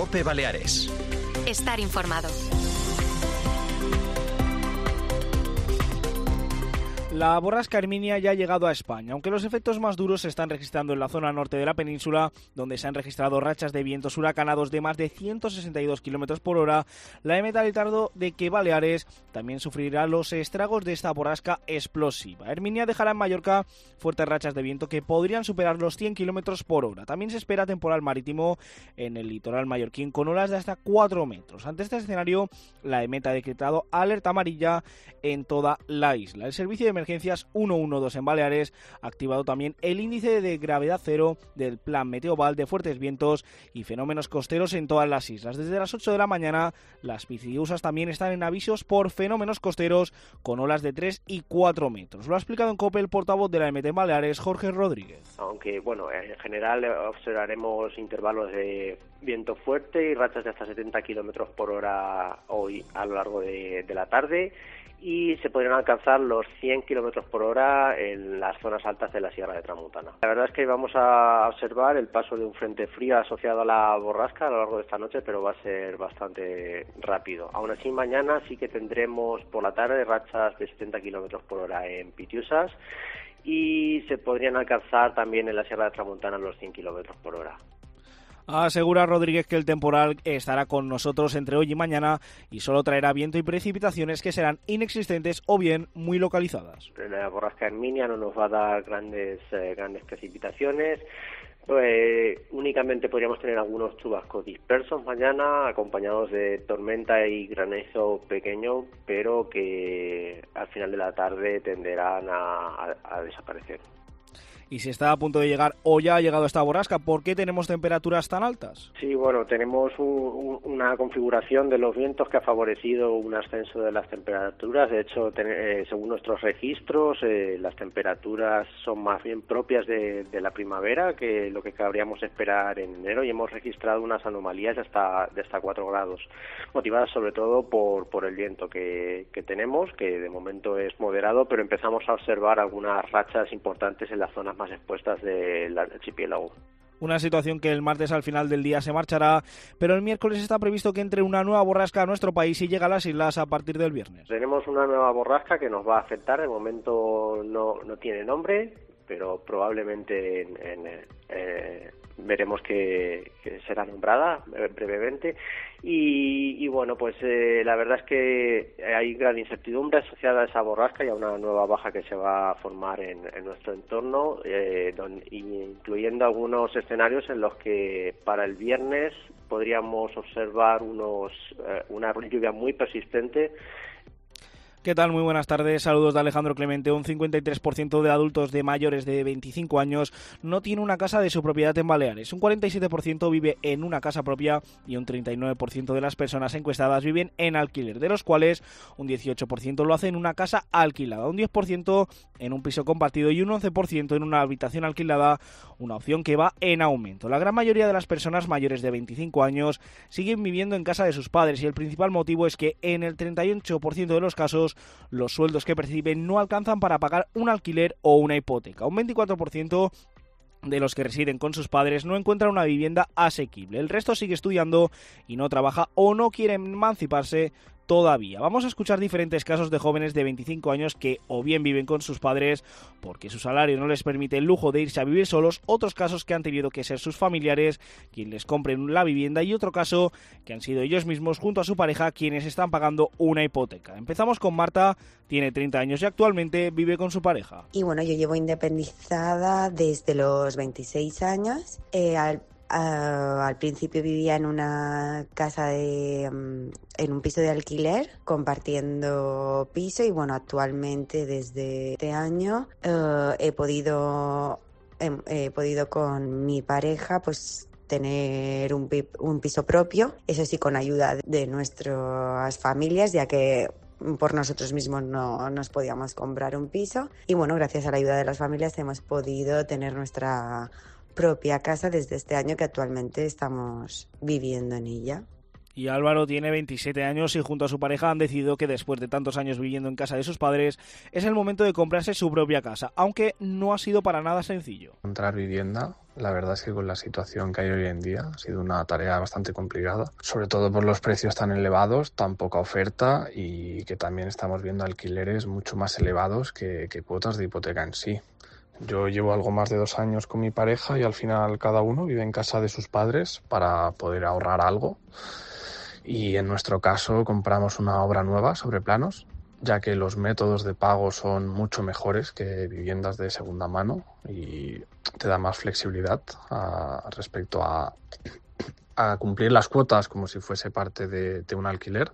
COPE Baleares. Estar informado. La borrasca Herminia ya ha llegado a España, aunque los efectos más duros se están registrando en la zona norte de la península, donde se han registrado rachas de vientos huracanados de más de 162 km por hora. La EMET ha alertado de que Baleares también sufrirá los estragos de esta borrasca explosiva. Herminia dejará en Mallorca fuertes rachas de viento que podrían superar los 100 km por hora. También se espera temporal marítimo en el litoral mallorquín con olas de hasta 4 metros. Ante este escenario, la EMET ha decretado alerta amarilla en toda la isla. El servicio de emergencias 112 en Baleares ha activado también el índice de gravedad cero del Plan Meteoval de fuertes vientos y fenómenos costeros en todas las islas. Desde las 8 de la mañana, las Pitiusas también están en avisos por fenómenos costeros con olas de 3 y 4 metros. Lo ha explicado en COPE el portavoz de la EMET en Baleares, Jorge Rodríguez. Aunque, en general observaremos intervalos de viento fuerte y rachas de hasta 70 km por hora hoy a lo largo de la tarde, y se podrían alcanzar los 100 km por hora en las zonas altas de la Sierra de Tramuntana. La verdad es que vamos a observar el paso de un frente frío asociado a la borrasca a lo largo de esta noche, pero va a ser bastante rápido. Aún así, mañana sí que tendremos por la tarde rachas de 70 km por hora en Pitiusas y se podrían alcanzar también en la Sierra de Tramuntana los 100 km por hora. Asegura Rodríguez que el temporal estará con nosotros entre hoy y mañana y solo traerá viento y precipitaciones que serán inexistentes o bien muy localizadas. La borrasca Herminia no nos va a dar grandes precipitaciones. Únicamente podríamos tener algunos chubascos dispersos mañana, acompañados de tormenta y granizo pequeño, pero que al final de la tarde tenderán a desaparecer. Y si está a punto de llegar o ya ha llegado esta borrasca, ¿por qué tenemos temperaturas tan altas? Sí, tenemos una configuración de los vientos que ha favorecido un ascenso de las temperaturas. De hecho, según nuestros registros, las temperaturas son más bien propias de la primavera que lo que cabríamos esperar en enero, y hemos registrado unas anomalías de hasta 4 grados, motivadas sobre todo por el viento que tenemos, que de momento es moderado, pero empezamos a observar algunas rachas importantes en las zonas más expuestas del archipiélago. Una situación que el martes al final del día se marchará, pero el miércoles está previsto que entre una nueva borrasca a nuestro país y llega a las islas a partir del viernes. Tenemos una nueva borrasca que nos va a afectar. De momento no tiene nombre, pero probablemente veremos que será nombrada brevemente. Y la verdad es que hay gran incertidumbre asociada a esa borrasca y a una nueva baja que se va a formar en nuestro entorno, incluyendo algunos escenarios en los que para el viernes podríamos observar una lluvia muy persistente. ¿Qué tal? Muy buenas tardes. Saludos de Alejandro Clemente. Un 53% de adultos de mayores de 25 años no tiene una casa de su propiedad en Baleares. Un 47% vive en una casa propia y un 39% de las personas encuestadas viven en alquiler, de los cuales un 18% lo hace en una casa alquilada, un 10% en un piso compartido y un 11% en una habitación alquilada, una opción que va en aumento. La gran mayoría de las personas mayores de 25 años siguen viviendo en casa de sus padres y el principal motivo es que en el 38% de los casos los sueldos que perciben no alcanzan para pagar un alquiler o una hipoteca. Un 24% de los que residen con sus padres no encuentran una vivienda asequible. El resto sigue estudiando y no trabaja o no quiere emanciparse todavía. Vamos a escuchar diferentes casos de jóvenes de 25 años que o bien viven con sus padres porque su salario no les permite el lujo de irse a vivir solos, otros casos que han tenido que ser sus familiares quienes les compren la vivienda y otro caso que han sido ellos mismos junto a su pareja quienes están pagando una hipoteca. Empezamos con Marta, tiene 30 años y actualmente vive con su pareja. Y yo llevo independizada desde los 26 años. Al principio vivía en una casa en un piso de alquiler, compartiendo piso, y actualmente desde este año he podido con mi pareja tener un piso propio, eso sí, con ayuda de nuestras familias, ya que por nosotros mismos no nos podíamos comprar un piso, y gracias a la ayuda de las familias hemos podido tener nuestra propia casa desde este año, que actualmente estamos viviendo en ella. Y Álvaro tiene 27 años y junto a su pareja han decidido que después de tantos años viviendo en casa de sus padres es el momento de comprarse su propia casa, aunque no ha sido para nada sencillo. Encontrar vivienda, la verdad es que con la situación que hay hoy en día ha sido una tarea bastante complicada, sobre todo por los precios tan elevados, tan poca oferta y que también estamos viendo alquileres mucho más elevados que cuotas de hipoteca en sí. Yo llevo algo más de 2 años con mi pareja y al final cada uno vive en casa de sus padres para poder ahorrar algo. Y en nuestro caso compramos una obra nueva sobre planos, ya que los métodos de pago son mucho mejores que viviendas de segunda mano y te da más flexibilidad respecto a cumplir las cuotas como si fuese parte de un alquiler.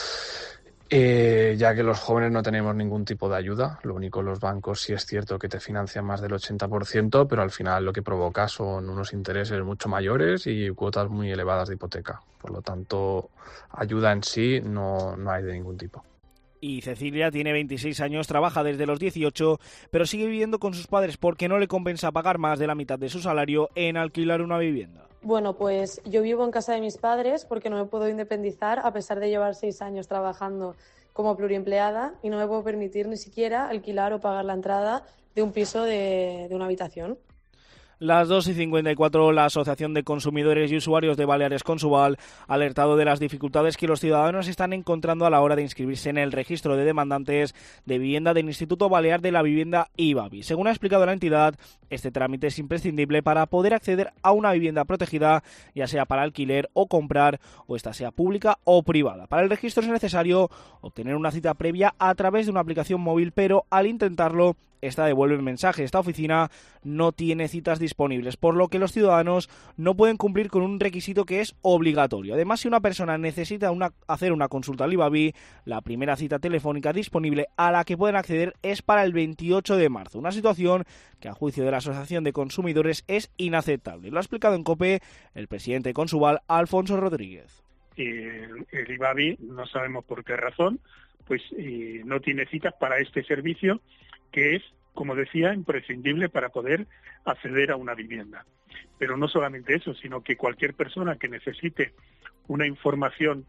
Ya que los jóvenes no tenemos ningún tipo de ayuda, lo único los bancos sí es cierto que te financian más del 80%, pero al final lo que provoca son unos intereses mucho mayores y cuotas muy elevadas de hipoteca. Por lo tanto, ayuda en sí no hay de ningún tipo. Y Cecilia tiene 26 años, trabaja desde los 18, pero sigue viviendo con sus padres porque no le compensa pagar más de la mitad de su salario en alquilar una vivienda. Bueno, pues yo vivo en casa de mis padres porque no me puedo independizar a pesar de llevar 6 años trabajando como pluriempleada y no me puedo permitir ni siquiera alquilar o pagar la entrada de un piso de una habitación. Las 2:54, la Asociación de Consumidores y Usuarios de Baleares Consuval ha alertado de las dificultades que los ciudadanos están encontrando a la hora de inscribirse en el registro de demandantes de vivienda del Instituto Balear de la Vivienda IBAVI. Según ha explicado la entidad, este trámite es imprescindible para poder acceder a una vivienda protegida, ya sea para alquiler o comprar, o esta sea pública o privada. Para el registro es necesario obtener una cita previa a través de una aplicación móvil, pero al intentarlo, esta devuelve el mensaje: esta oficina no tiene citas disponibles, por lo que los ciudadanos no pueden cumplir con un requisito que es obligatorio. Además, si una persona necesita hacer una consulta al IBAVI, la primera cita telefónica disponible a la que pueden acceder es para el 28 de marzo, una situación que a juicio de la Asociación de Consumidores es inaceptable. Lo ha explicado en COPE el presidente de Consuval, Alfonso Rodríguez. El IBAVI, no sabemos por qué razón, pues no tiene citas para este servicio que es, como decía, imprescindible para poder acceder a una vivienda. Pero no solamente eso, sino que cualquier persona que necesite una información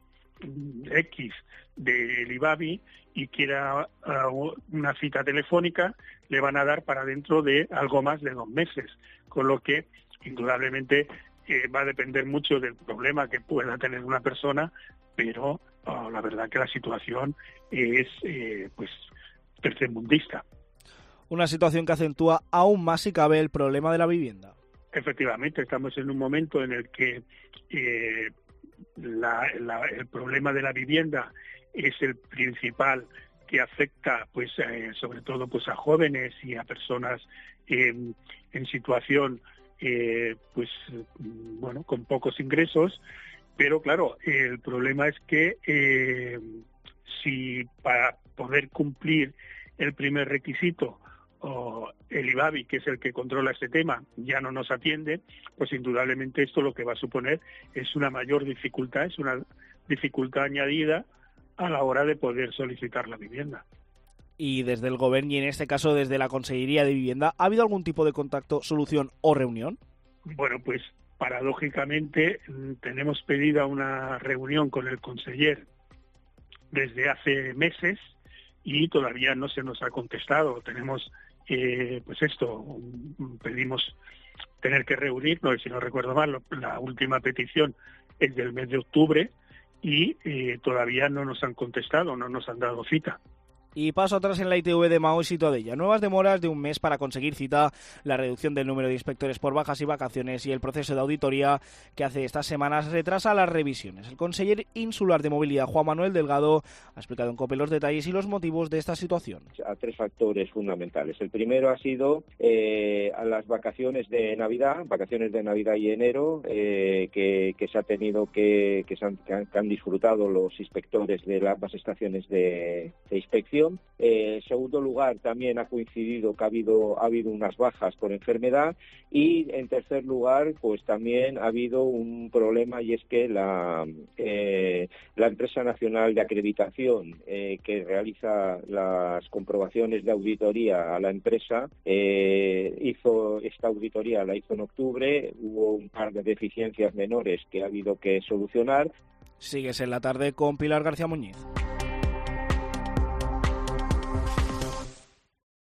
X del IBAVI y quiera una cita telefónica, le van a dar para dentro de algo más de 2 meses, con lo que indudablemente va a depender mucho del problema que pueda tener una persona, pero la verdad que la situación es pues tercermundista. Una situación que acentúa aún más, si cabe, el problema de la vivienda. Efectivamente, estamos en un momento en el que el problema de la vivienda es el principal que afecta, pues sobre todo, pues a jóvenes y a personas en situación, pues bueno, con pocos ingresos. Pero claro, el problema es que si para poder cumplir el primer requisito, o el IBAVI, que es el que controla este tema, ya no nos atiende, pues indudablemente esto lo que va a suponer es una mayor dificultad, es una dificultad añadida a la hora de poder solicitar la vivienda. Y desde el Gobierno, y en este caso desde la Consellería de Vivienda, ¿ha habido algún tipo de contacto, solución o reunión? Bueno, pues paradójicamente tenemos pedida una reunión con el conseller desde hace meses y todavía no se nos ha contestado. Tenemos pues esto, pedimos tener que reunirnos, si no recuerdo mal, la última petición es del mes de octubre y todavía no nos han contestado, no nos han dado cita. Y paso atrás en la ITV de Mahou y Ciutadella. Nuevas demoras de un mes para conseguir cita, la reducción del número de inspectores por bajas y vacaciones y el proceso de auditoría que hace estas semanas retrasa las revisiones. El conseller insular de Movilidad, Juan Manuel Delgado, ha explicado en COPE los detalles y los motivos de esta situación. A 3 factores fundamentales. El primero ha sido a las vacaciones de Navidad y enero, que se ha tenido que han disfrutado los inspectores de ambas estaciones de inspección. En segundo lugar, también ha coincidido que ha habido unas bajas por enfermedad y, en tercer lugar, pues también ha habido un problema, y es que la empresa nacional de acreditación que realiza las comprobaciones de auditoría a la empresa hizo esta auditoría, la hizo en octubre, hubo un par de deficiencias menores que ha habido que solucionar. Sigues en la tarde con Pilar García Muñiz.